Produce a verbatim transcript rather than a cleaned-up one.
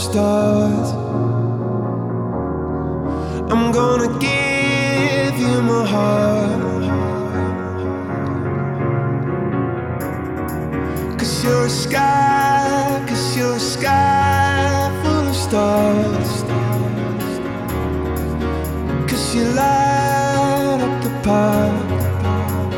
stars. I'm gonna give you my heart, 'cause you're a sky, 'cause you're a sky full of stars, 'cause you light up the park.